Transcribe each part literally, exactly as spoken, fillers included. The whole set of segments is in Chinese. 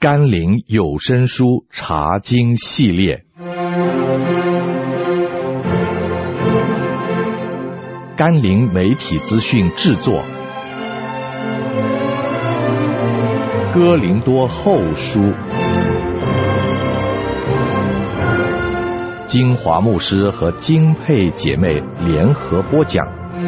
甘霖有声书查经系列，甘霖媒体资讯制作，哥林多后书，金华牧师和金佩姐妹联合播讲。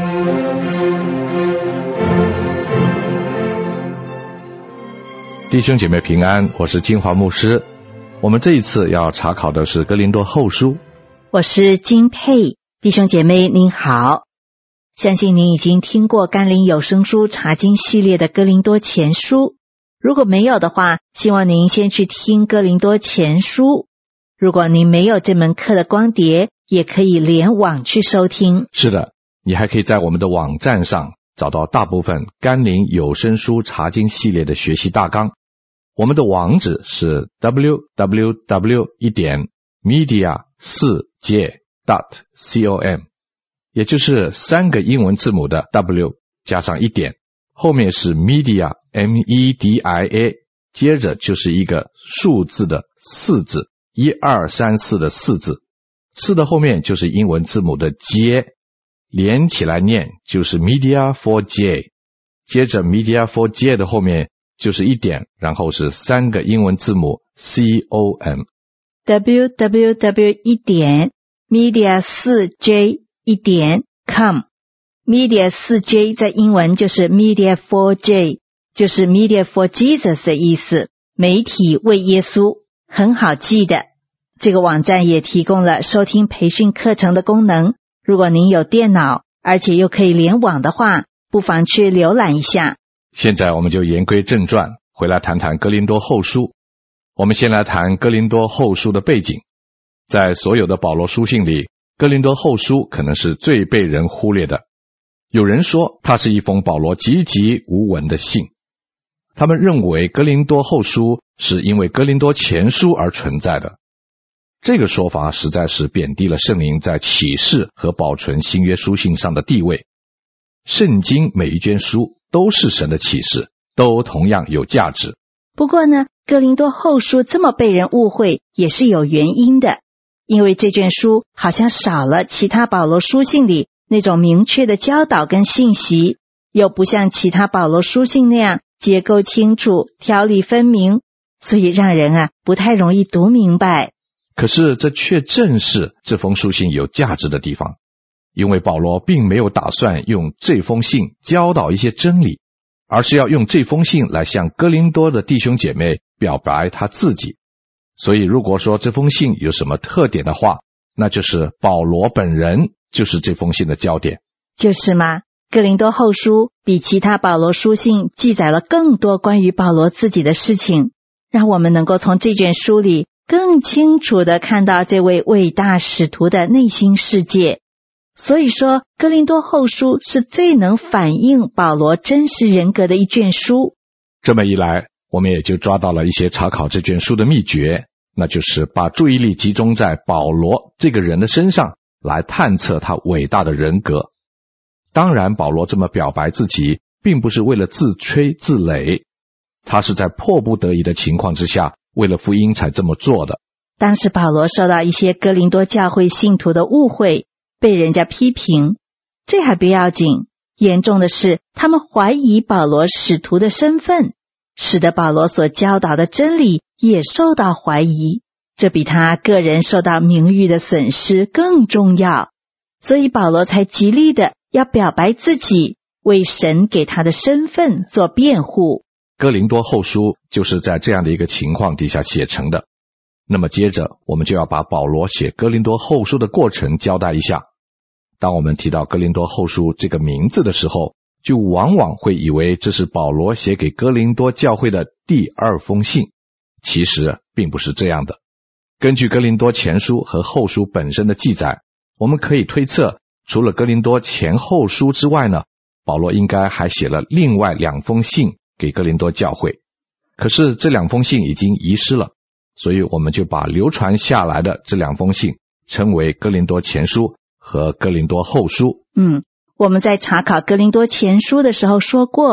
弟兄姐妹平安，我是金华牧师。我们这一次要查考的是哥林多后书。 我是金佩。弟兄姐妹您好，相信您已经听过甘霖有声书查经系列的哥林多前书，如果没有的话，希望您先去听哥林多前书。如果您没有这门课的光碟，也可以联网去收听。 是的，你还可以在我们的网站上找到大部分甘霖有声书查经系列的学习大纲。我们的网址是 double u double u double u 一点 media 四 j dot com， 也就是三个英文字母的 W 加上一点，后面是 media M E D I A， 接着就是一个数字的四字，一二三四的四字，四的后面就是英文字母的 J， 连起来念就是 media for J， 接着 media for J 的后面就是一点，然后是三个英文字母 C O M， double u double u double u 一点 media 四 j 一点 com。 media 四 j 在英文就是 media for J， 就是 media for Jesus 的意思，媒体为耶稣，很好记的。这个网站也提供了收听培训课程的功能，如果您有电脑而且又可以联网的话，不妨去浏览一下。 现在我们就言归正传，回来谈谈哥林多后书。我们先来谈哥林多后书的背景。在所有的保罗书信里，哥林多后书可能是最被人忽略的。有人说它是一封保罗籍籍无闻的信，他们认为哥林多后书是因为哥林多前书而存在的。这个说法实在是贬低了圣灵在启示和保存新约书信上的地位。圣经每一卷书都是神的启示，都同样有价值。 不过呢，哥林多后书这么被人误会也是有原因的，因为这卷书好像少了其他保罗书信里那种明确的教导跟信息，又不像其他保罗书信那样结构清楚，条理分明，所以让人啊不太容易读明白。 可是这却正是这封书信有价值的地方，因为保罗并没有打算用这封信教导一些真理，而是要用这封信来向哥林多的弟兄姐妹表白他自己。所以如果说这封信有什么特点的话，那就是保罗本人就是这封信的焦点。 就是吗？哥林多后书比其他保罗书信记载了更多关于保罗自己的事情，让我们能够从这卷书里更清楚地看到这位伟大使徒的内心世界。所以说，哥林多后书是最能反映保罗真实人格的一卷书。 这么一来，我们也就抓到了一些查考这卷书的秘诀，那就是把注意力集中在保罗这个人的身上，来探测他伟大的人格。当然，保罗这么表白自己，并不是为了自吹自擂，他是在迫不得已的情况之下，为了福音才这么做的。 当时保罗受到一些哥林多教会信徒的误会，被人家批评，这还不要紧，严重的是他们怀疑保罗使徒的身份，使得保罗所教导的真理也受到怀疑，这比他个人受到名誉的损失更重要。所以保罗才极力的要表白自己，为神给他的身份做辩护。 哥林多后书就是在这样的一个情况底下写成的。那么接着我们就要把保罗写哥林多后书的过程交代一下。当我们提到哥林多后书这个名字的时候，就往往会以为这是保罗写给哥林多教会的第二封信，其实并不是这样的。根据哥林多前书和后书本身的记载，我们可以推测，除了哥林多前后书之外呢，保罗应该还写了另外两封信给哥林多教会。可是这两封信已经遗失了，所以我们就把流传下来的这两封信称为哥林多前书和哥林多后书。 嗯，我们在查考哥林多前书的时候说过，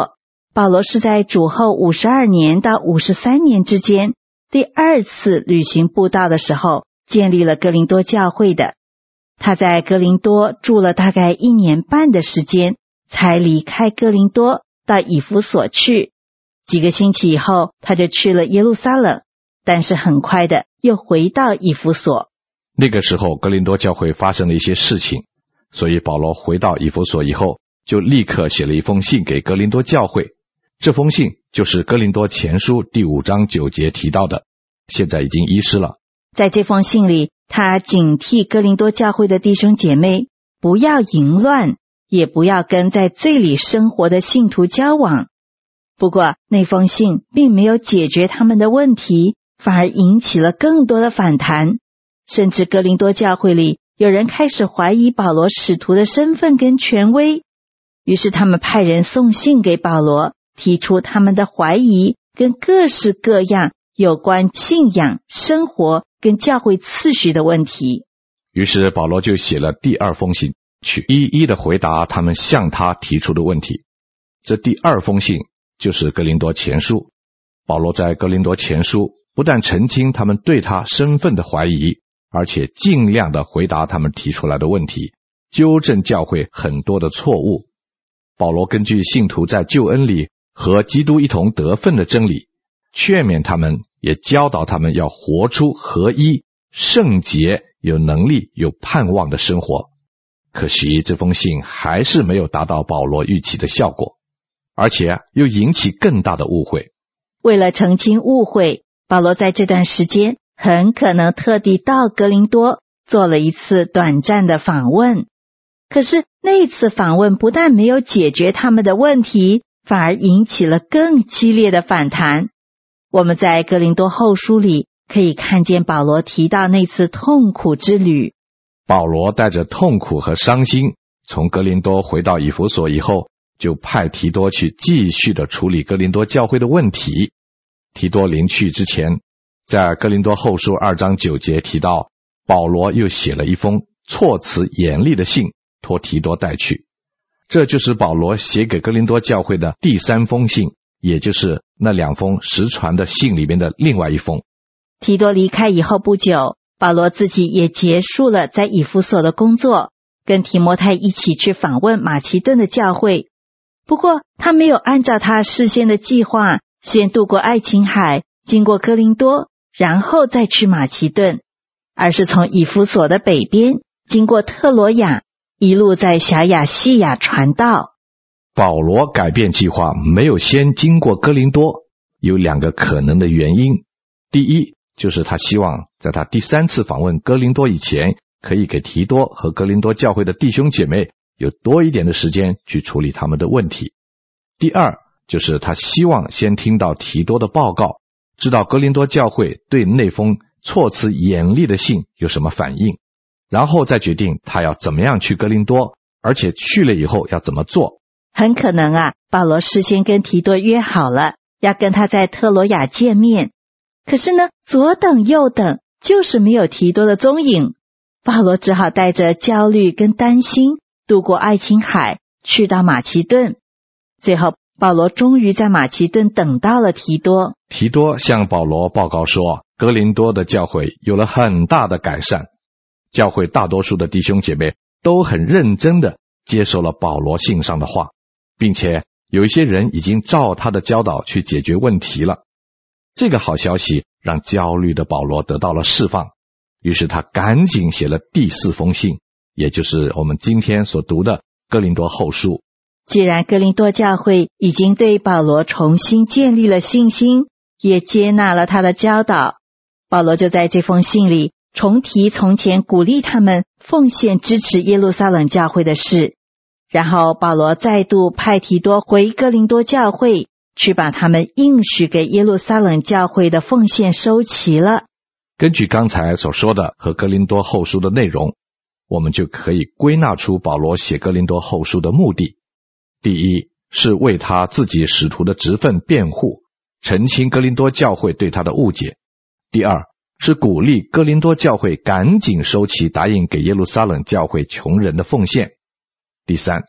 保罗是在主后五十二年到五十三年之间第二次旅行布道的时候建立了哥林多教会的。他在哥林多住了大概一年半的时间，才离开哥林多到以弗所去。几个星期以后，他就去了耶路撒冷，但是很快的又回到以弗所。 那个时候哥林多教会发生了一些事情，所以保罗回到以弗所以后，就立刻写了一封信给哥林多教会。这封信就是哥林多前书第五章九节提到的，现在已经遗失了。 在这封信里，他警惕哥林多教会的弟兄姐妹不要淫乱，也不要跟在罪里生活的信徒交往。不过那封信并没有解决他们的问题，反而引起了更多的反弹，甚至哥林多教会里有人开始怀疑保罗使徒的身份跟权威。于是他们派人送信给保罗，提出他们的怀疑跟各式各样有关信仰、生活跟教会次序的问题。 于是保罗就写了第二封信，去一一的回答他们向他提出的问题。这第二封信就是哥林多前书。保罗在哥林多前书不但澄清他们对他身份的怀疑，而且尽量的回答他们提出来的问题，纠正教会很多的错误。保罗根据信徒在救恩里和基督一同得分的真理，劝勉他们，也教导他们要活出合一、圣洁、有能力、有盼望的生活。可惜这封信还是没有达到保罗预期的效果，而且又引起更大的误会。 为了澄清误会，保罗在这段时间很可能特地到哥林多做了一次短暂的访问。可是那次访问不但没有解决他们的问题，反而引起了更激烈的反弹。我们在哥林多后书里可以看见保罗提到那次痛苦之旅。 保罗带着痛苦和伤心从哥林多回到以弗所以后，就派提多去继续的处理哥林多教会的问题。提多临去之前，在哥林多后书二章九节提到，保罗又写了一封措辞严厉的信托提多带去。这就是保罗写给哥林多教会的第三封信，也就是那两封实传的信里面的另外一封。 提多离开以后不久，保罗自己也结束了在以弗所的工作，跟提摩太一起去访问马其顿的教会。不过他没有按照他事先的计划，先渡过爱琴海，经过哥林多，然后再去马其顿，而是从以弗所的北边经过特罗亚，一路在小亚细亚传道。 保罗改变计划没有先经过哥林多，有两个可能的原因。第一，就是他希望在他第三次访问哥林多以前，可以给提多和哥林多教会的弟兄姐妹有多一点的时间去处理他们的问题。第二，就是他希望先听到提多的报告，知道哥林多教会对那封措辞严厉的信有什么反应，然后再决定他要怎么样去哥林多，而且去了以后要怎么做。 很可能啊，保罗事先跟提多约好了，要跟他在特罗亚见面。可是呢，左等右等，就是没有提多的踪影。保罗只好带着焦虑跟担心，渡过爱琴海，去到马其顿。最后保罗终于在马其顿等到了提多。 提多向保罗报告说，哥林多的教会有了很大的改善，教会大多数的弟兄姐妹都很认真的接受了保罗信上的话，并且有一些人已经照他的教导去解决问题了。这个好消息让焦虑的保罗得到了释放，于是他赶紧写了第四封信，也就是我们今天所读的哥林多后书。 既然哥林多教会已经对保罗重新建立了信心，也接纳了他的教导，保罗就在这封信里重提从前鼓励他们奉献支持耶路撒冷教会的事。然后保罗再度派提多回哥林多教会，去把他们应许给耶路撒冷教会的奉献收齐了。 根据刚才所说的和哥林多后书的内容，我们就可以归纳出保罗写哥林多后书的目的。第一，是为他自己使徒的职分辩护，澄清哥林多教会对他的误解。第二，是鼓励哥林多教会赶紧收齐答应给耶路撒冷教会穷人的奉献。第三，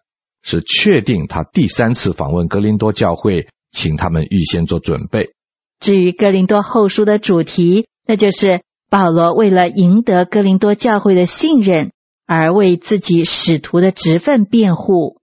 是确定他第三次访问哥林多教会，请他们预先做准备。 至于哥林多后书的主题，那就是保罗为了赢得哥林多教会的信任，而为自己使徒的职分辩护。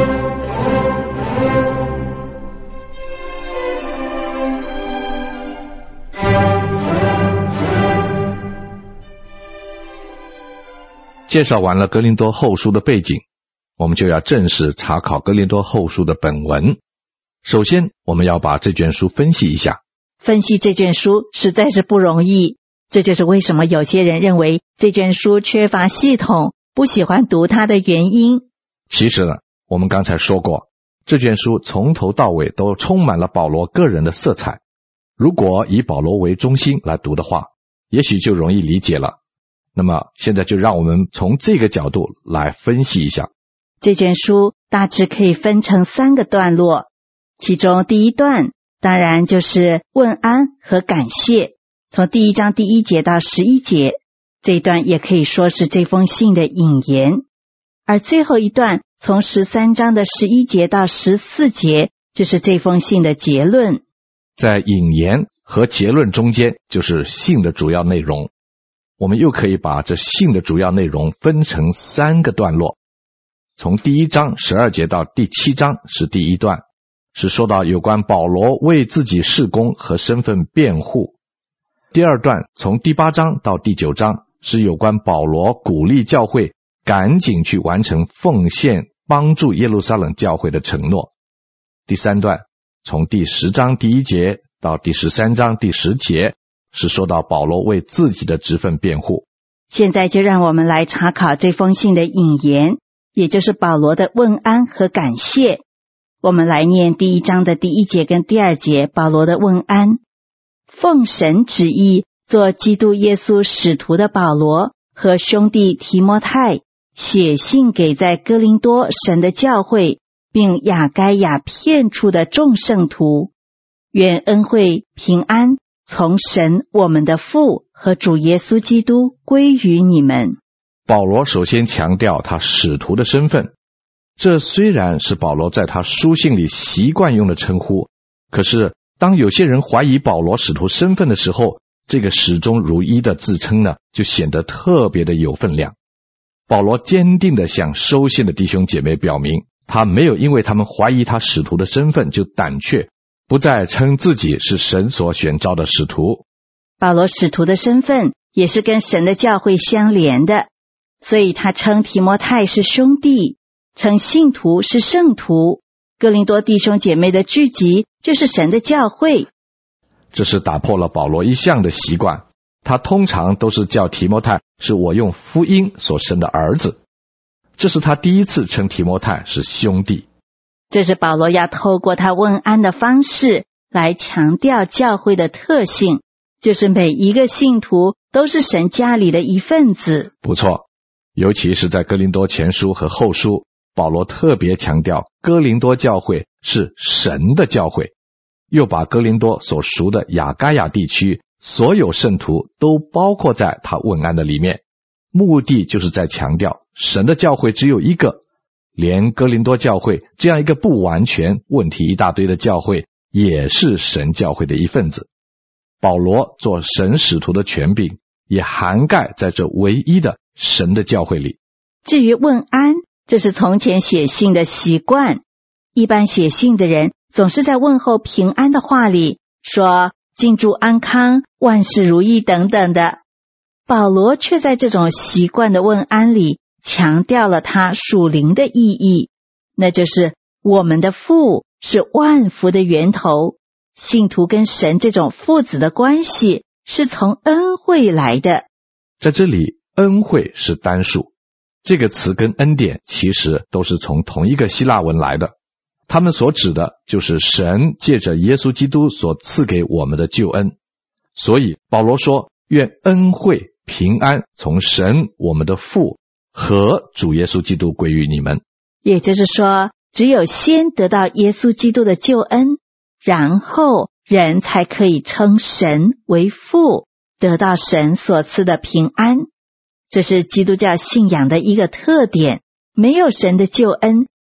介绍完了哥林多后书的背景，我们就要正式查考哥林多后书的本文。首先，我们要把这卷书分析一下。 分析这卷书实在是不容易，这就是为什么有些人认为这卷书缺乏系统，不喜欢读它的原因。 其实呢，我们刚才说过，这卷书从头到尾都充满了保罗个人的色彩。如果以保罗为中心来读的话，也许就容易理解了。那么现在就让我们从这个角度来分析一下。 这卷书大致可以分成三个段落，其中第一段当然就是问安和感谢，从第一章第一节到十一节，这一段也可以说是这封信的引言。而最后一段从十三章的十一节到十四节，就是这封信的结论。 在引言和结论中间就是信的主要内容。我们又可以把这信的主要内容分成三个段落。从第一章十二节到第七章是第一段，是说到有关保罗为自己事工和身份辩护。第二段从第八章到第九章是有关保罗鼓励教会赶紧去完成奉献帮助耶路撒冷教会的承诺。第三段从第十章第一节到第十三章第十节是说到保罗为自己的职分辩护。 现在就让我们来查考这封信的引言，也就是保罗的问安和感谢。我们来念第一章的第一节跟第二节，保罗的问安。奉神旨意做基督耶稣使徒的保罗和兄弟提摩太，写信给在哥林多神的教会，并亚该亚遍处的众圣徒，愿恩惠平安从神我们的父和主耶稣基督归于你们。 保罗首先强调他使徒的身份，这虽然是保罗在他书信里习惯用的称呼，可是当有些人怀疑保罗使徒身份的时候，这个始终如一的自称呢，就显得特别的有分量。保罗坚定地向收信的弟兄姐妹表明，他没有因为他们怀疑他使徒的身份就胆怯，不再称自己是神所选召的使徒。 保罗使徒的身份也是跟神的教会相连的，所以他称提摩太是兄弟，称信徒是圣徒。哥林多弟兄姐妹的聚集就是神的教会。 这是打破了保罗一向的习惯，他通常都是叫提摩太是我用福音所生的儿子。这是他第一次称提摩太是兄弟。 这是保罗要透过他问安的方式来强调教会的特性，就是每一个信徒都是神家里的一份子。 不错，尤其是在哥林多前书和后书，保罗特别强调哥林多教会是神的教会，又把哥林多所属的亚该亚地区所有圣徒都包括在他问安的里面，目的就是在强调神的教会只有一个，连哥林多教会这样一个不完全、问题一大堆的教会也是神教会的一份子。保罗做神使徒的权柄也涵盖在这唯一的神的教会里。 至于问安，这是从前写信的习惯，一般写信的人总是在问候平安的话里说敬祝安康、万事如意等等的。保罗却在这种习惯的问安里强调了他属灵的意义，那就是我们的父是万福的源头，信徒跟神这种父子的关系是从恩惠来的。 在这里，恩惠是单数，这个词跟恩典其实都是从同一个希腊文来的，他们所指的就是神借着耶稣基督所赐给我们的救恩。所以保罗说，愿恩惠平安从神我们的父和主耶稣基督归于你们。 也就是说，只有先得到耶稣基督的救恩，然后人才可以称神为父，得到神所赐的平安。这是基督教信仰的一个特点，没有神的救恩，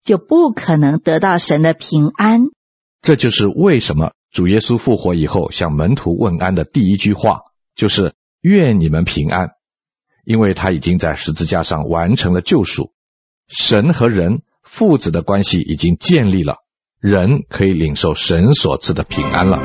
就不可能得到神的平安。 这就是为什么主耶稣复活以后向门徒问安的第一句话就是愿你们平安，因为他已经在十字架上完成了救赎，神和人父子的关系已经建立了，人可以领受神所赐的平安了。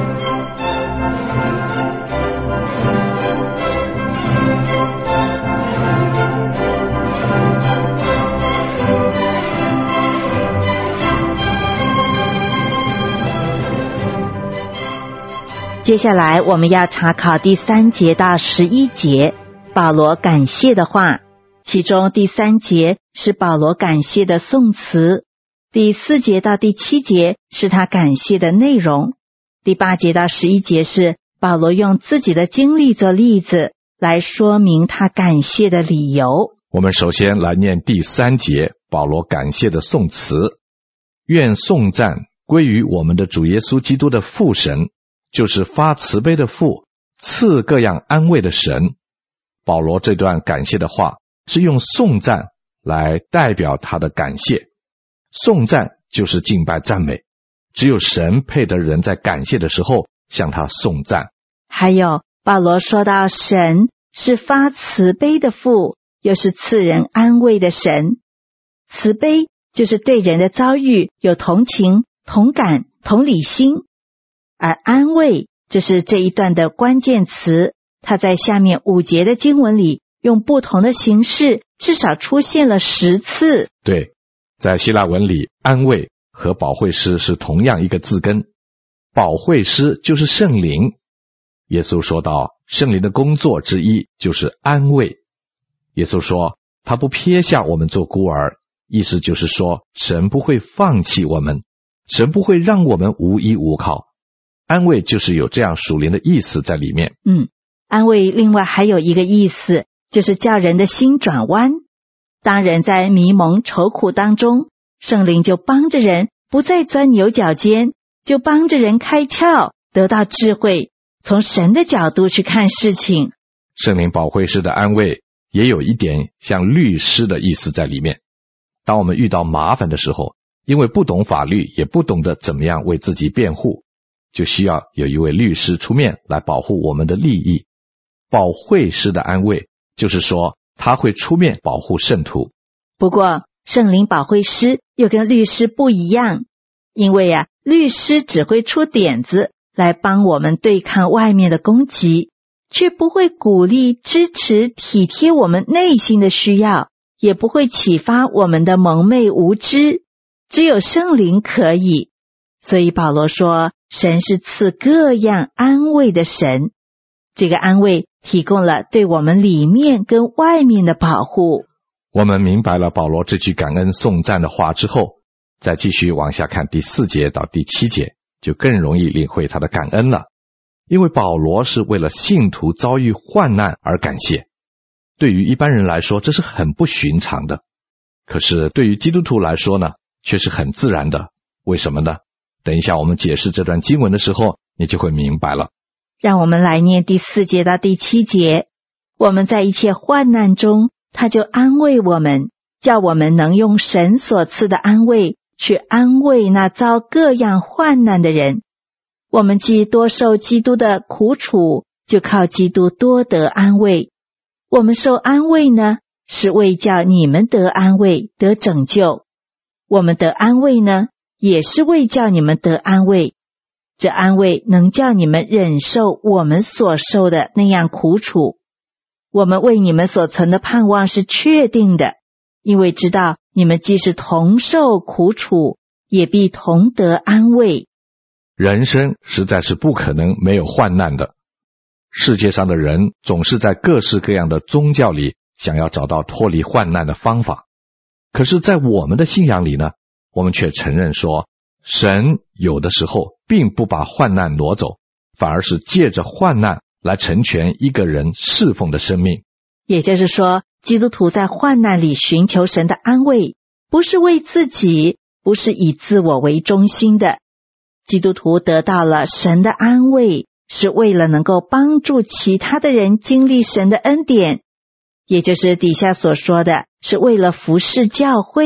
接下来我们要查考第三节到十一节，保罗感谢的话，其中第三节是保罗感谢的颂词，第四节到第七节是他感谢的内容，第八节到十一节是保罗用自己的经历做例子来说明他感谢的理由。 我们首先来念第三节保罗感谢的颂词：愿颂赞归于我们的主耶稣基督的父神，就是发慈悲的父，赐各样安慰的神。保罗这段感谢的话是用颂赞来代表他的感谢，颂赞就是敬拜赞美，只有神配得人在感谢的时候向他颂赞。 还有保罗说到神是发慈悲的父，又是赐人安慰的神。慈悲就是对人的遭遇有同情、同感、同理心，而安慰这是这一段的关键词，它在下面五节的经文里用不同的形式至少出现了十次。 对，在希腊文里，安慰和保惠师是同样一个字根，保惠师就是圣灵。耶稣说到圣灵的工作之一就是安慰，耶稣说他不撇下我们做孤儿，意思就是说神不会放弃我们，神不会让我们无依无靠。安慰就是有这样属灵的意思在里面。 嗯，安慰另外还有一个意思，就是叫人的心转弯。当人在迷蒙愁苦当中，圣灵就帮着人不再钻牛角尖，就帮着人开窍，得到智慧，从神的角度去看事情。 圣灵保惠师的安慰也有一点像律师的意思在里面。当我们遇到麻烦的时候，因为不懂法律，也不懂得怎么样为自己辩护，就需要有一位律师出面来保护我们的利益。保惠师的安慰就是说他会出面保护圣徒。 不过圣灵保惠师又跟律师不一样，因为啊，律师只会出点子来帮我们对抗外面的攻击，却不会鼓励、支持、体贴我们内心的需要，也不会启发我们的蒙昧无知。只有圣灵可以。所以保罗说，神是赐各样安慰的神。这个安慰提供了对我们里面跟外面的保护。 我们明白了保罗这句感恩颂赞的话之后，再继续往下看第四节到第七节，就更容易领会他的感恩了。因为保罗是为了信徒遭遇患难而感谢，对于一般人来说这是很不寻常的，可是对于基督徒来说呢，却是很自然的。为什么呢？等一下我们解释这段经文的时候，你就会明白了。 让我们来念第四节到第七节。我们在一切患难中，他就安慰我们，叫我们能用神所赐的安慰去安慰那遭各样患难的人。我们既多受基督的苦楚，就靠基督多得安慰。我们受安慰呢，是为叫你们得安慰，得拯救。我们得安慰呢，也是为叫你们得安慰。这安慰能叫你们忍受我们所受的那样苦楚。我们为你们所存的盼望是确定的，因为知道你们既是同受苦楚，也必同得安慰。 人生实在是不可能没有患难的。世界上的人总是在各式各样的宗教里想要找到脱离患难的方法。可是在我们的信仰里呢，我们却承认说，神有的时候并不把患难挪走，反而是借着患难来成全一个人侍奉的生命。 也就是说，基督徒在患难里寻求神的安慰，不是为自己，不是以自我为中心的。基督徒得到了神的安慰，是为了能够帮助其他的人经历神的恩典，也就是底下所说的，是为了服侍教会，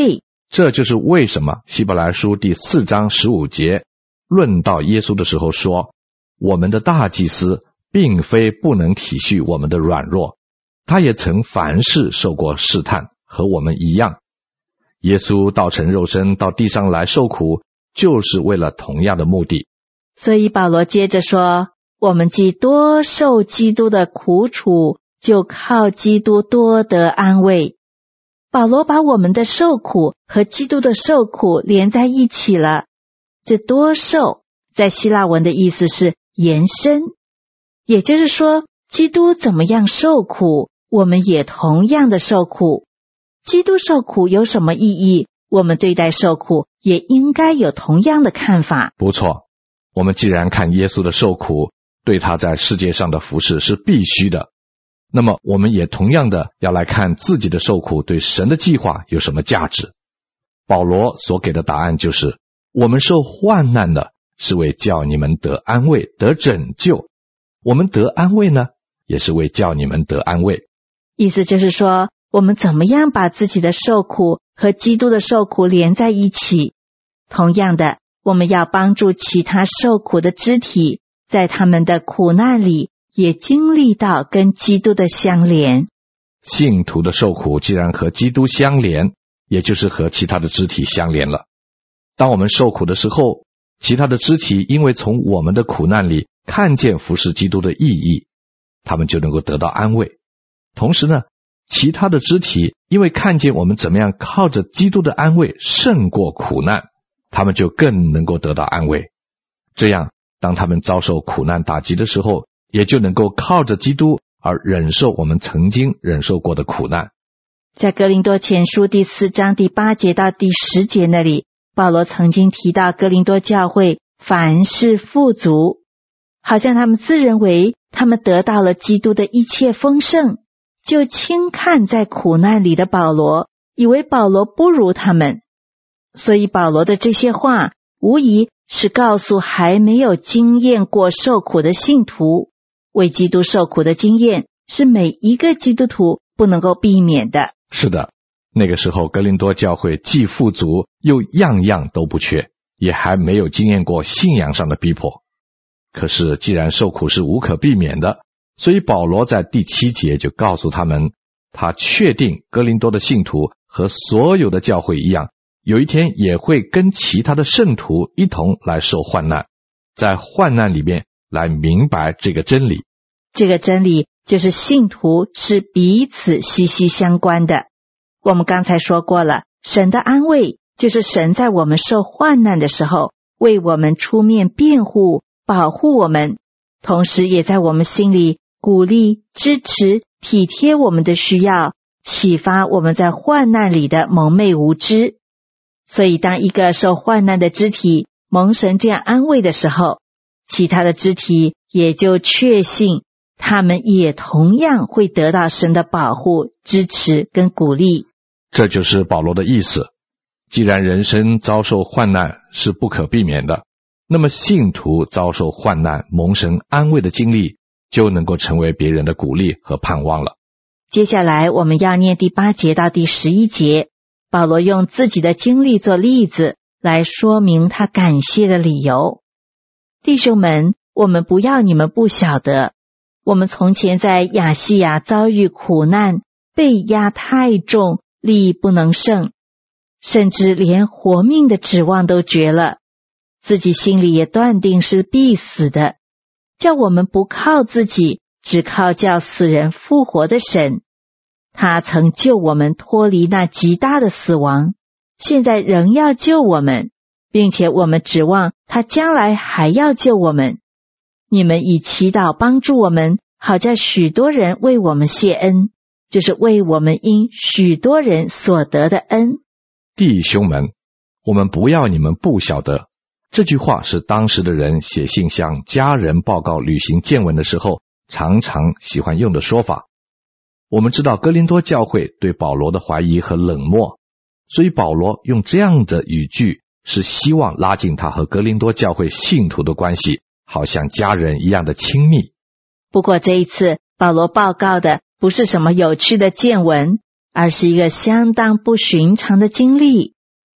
这就是为什么希伯来书第四章十五节论到耶稣的时候说，我们的大祭司并非不能体恤我们的软弱，他也曾凡事受过试探，和我们一样。耶稣道成肉身到地上来受苦，就是为了同样的目的。 所以保罗接着说，我们既多受基督的苦楚，就靠基督多得安慰。保罗把我们的受苦和基督的受苦连在一起了。这多受在希腊文的意思是延伸，也就是说，基督怎么样受苦，我们也同样的受苦。基督受苦有什么意义，我们对待受苦也应该有同样的看法。 不错，我们既然看耶稣的受苦，对他在世界上的服事是必须的，那么我们也同样的要来看自己的受苦对神的计划有什么价值。保罗所给的答案就是，我们受患难的是为叫你们得安慰，得拯救。我们得安慰呢，也是为叫你们得安慰。 意思就是说，我们怎么样把自己的受苦和基督的受苦连在一起。同样的，我们要帮助其他受苦的肢体，在他们的苦难里也经历到跟基督的相连。 信徒的受苦既然和基督相连，也就是和其他的肢体相连了。当我们受苦的时候，其他的肢体因为从我们的苦难里看见服侍基督的意义，他们就能够得到安慰。同时呢，其他的肢体因为看见我们怎么样靠着基督的安慰胜过苦难，他们就更能够得到安慰。这样，当他们遭受苦难打击的时候，也就能够靠着基督而忍受我们曾经忍受过的苦难。 在哥林多前书第四章第八节到第十节那里，保罗曾经提到哥林多教会凡事富足，好像他们自认为他们得到了基督的一切丰盛，就轻看在苦难里的保罗，以为保罗不如他们。所以保罗的这些话无疑是告诉还没有经验过受苦的信徒，为基督受苦的经验是每一个基督徒不能够避免的。 是的，那个时候哥林多教会既富足又样样都不缺，也还没有经验过信仰上的逼迫。可是既然受苦是无可避免的，所以保罗在第七节就告诉他们，他确定哥林多的信徒和所有的教会一样，有一天也会跟其他的圣徒一同来受患难，在患难里面来明白这个真理。 这个真理就是信徒是彼此息息相关的。我们刚才说过了，神的安慰就是神在我们受患难的时候为我们出面辩护保护我们，同时也在我们心里鼓励支持体贴我们的需要，启发我们在患难里的蒙昧无知。所以当一个受患难的肢体蒙神这样安慰的时候，其他的肢体也就确信他们也同样会得到神的保护、支持跟鼓励。 这就是保罗的意思。既然人生遭受患难是不可避免的，那么信徒遭受患难蒙神安慰的经历就能够成为别人的鼓励和盼望了。 接下来我们要念第八节到第十一节，保罗用自己的经历做例子来说明他感谢的理由。弟兄们，我们不要你们不晓得，我们从前在亚细亚遭遇苦难，被压太重，力不能胜，甚至连活命的指望都绝了，自己心里也断定是必死的，叫我们不靠自己，只靠叫死人复活的神。他曾救我们脱离那极大的死亡，现在仍要救我们，并且我们指望他将来还要救我们。你们以祈祷帮助我们，好叫许多人为我们谢恩，就是为我们因许多人所得的恩。 弟兄们，我们不要你们不晓得，这句话是当时的人写信向家人报告旅行见闻的时候常常喜欢用的说法。我们知道哥林多教会对保罗的怀疑和冷漠，所以保罗用这样的语句是希望拉近他和哥林多教会信徒的关系，好像家人一样的亲密。 不过这一次保罗报告的不是什么有趣的见闻，而是一个相当不寻常的经历。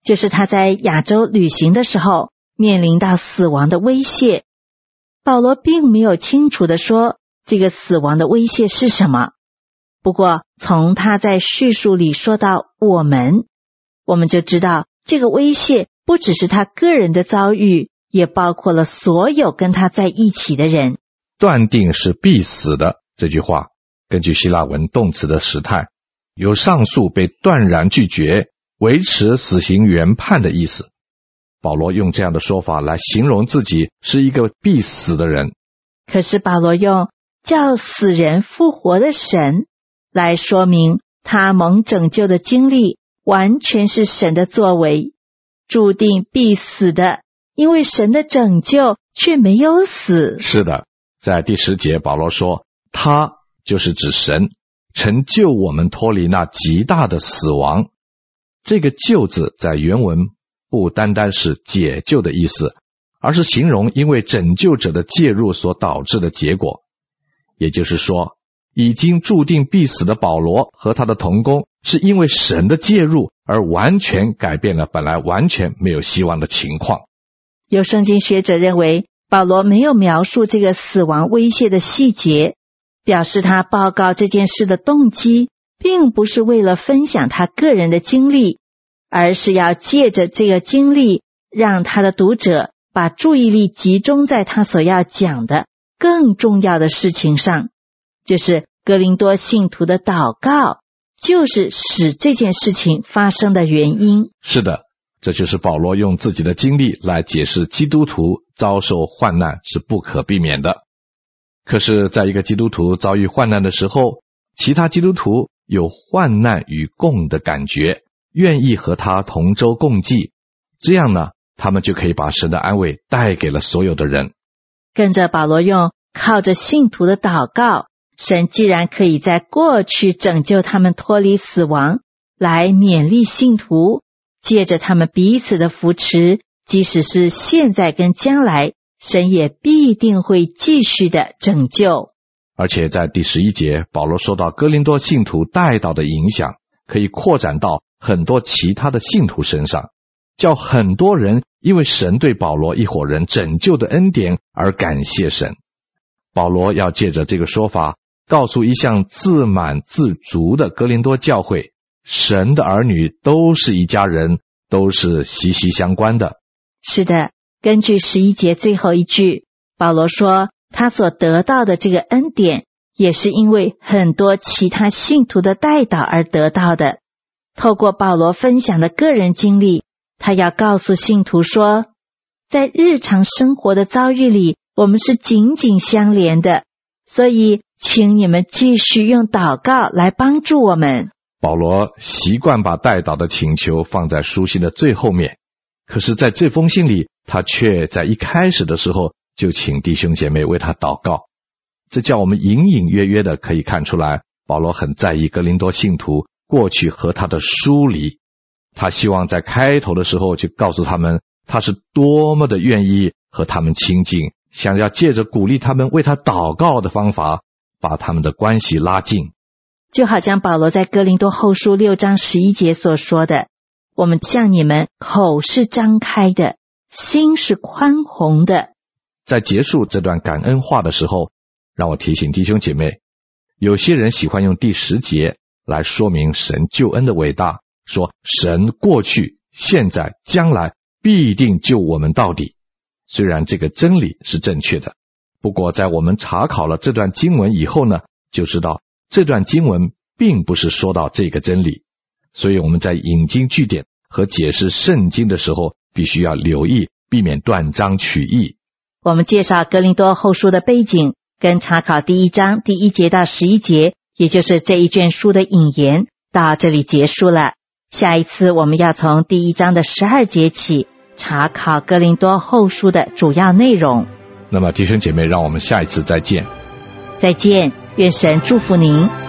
就是他在亚洲旅行的时候面临到死亡的威胁。保罗并没有清楚地说这个死亡的威胁是什么，不过从他在叙述里说到我们，我们就知道这个威胁不只是他个人的遭遇，也包括了所有跟他在一起的人。 断定是必死的这句话，根据希腊文动词的时态，有上诉被断然拒绝，维持死刑原判的意思。保罗用这样的说法来形容自己是一个必死的人。 可是保罗用叫死人复活的神来说明他蒙拯救的经历完全是神的作为，注定必死的，因为神的拯救却没有死。 是的，在第十节保罗说，他就是指神，曾救我们脱离那极大的死亡。这个救字在原文不单单是解救的意思，而是形容因为拯救者的介入所导致的结果。也就是说，已经注定必死的保罗和他的同工，是因为神的介入而完全改变了本来完全没有希望的情况。 有圣经学者认为，保罗没有描述这个死亡威胁的细节，表示他报告这件事的动机并不是为了分享他个人的经历，而是要借着这个经历让他的读者把注意力集中在他所要讲的更重要的事情上，就是哥林多信徒的祷告就是使这件事情发生的原因。 是的，这就是保罗用自己的经历来解释基督徒遭受患难是不可避免的。可是在一个基督徒遭遇患难的时候，其他基督徒有患难与共的感觉，愿意和他同舟共济，这样呢，他们就可以把神的安慰带给了所有的人。 跟着保罗用靠着信徒的祷告，神既然可以在过去拯救他们脱离死亡，来勉励信徒，借着他们彼此的扶持，即使是现在跟将来，神也必定会继续的拯救。 而且在第十一节，保罗说到哥林多信徒带祷的影响可以扩展到很多其他的信徒身上，叫很多人因为神对保罗一伙人拯救的恩典而感谢神。保罗要借着这个说法告诉一向自满自足的哥林多教会，神的儿女都是一家人，都是息息相关的。 是的，根据十一节最后一句，保罗说他所得到的这个恩典也是因为很多其他信徒的代祷而得到的。透过保罗分享的个人经历，他要告诉信徒说，在日常生活的遭遇里，我们是紧紧相连的，所以请你们继续用祷告来帮助我们。 保罗习惯把代祷的请求放在书信的最后面，可是在这封信里，他却在一开始的时候就请弟兄姐妹为他祷告。这叫我们隐隐约约的可以看出来，保罗很在意哥林多信徒过去和他的疏离，他希望在开头的时候就告诉他们，他是多么的愿意和他们亲近，想要借着鼓励他们为他祷告的方法，把他们的关系拉近。 就好像保罗在哥林多后书六章十一节所说的，我们向你们口是张开的，心是宽宏的。 在结束这段感恩话的时候，让我提醒弟兄姐妹，有些人喜欢用第十节来说明神救恩的伟大，说神过去、现在、将来必定救我们到底。虽然这个真理是正确的，不过在我们查考了这段经文以后呢，就知道这段经文并不是说到这个真理，所以我们在引经据典和解释圣经的时候，必须要留意，避免断章取义。 我们介绍哥林多后书的背景，跟查考第一章第一节到十一节，也就是这一卷书的引言，到这里结束了。下一次我们要从第一章的十二节起查考哥林多后书的主要内容。 那么弟兄姐妹，让我们下一次再见。 再见，愿神祝福您。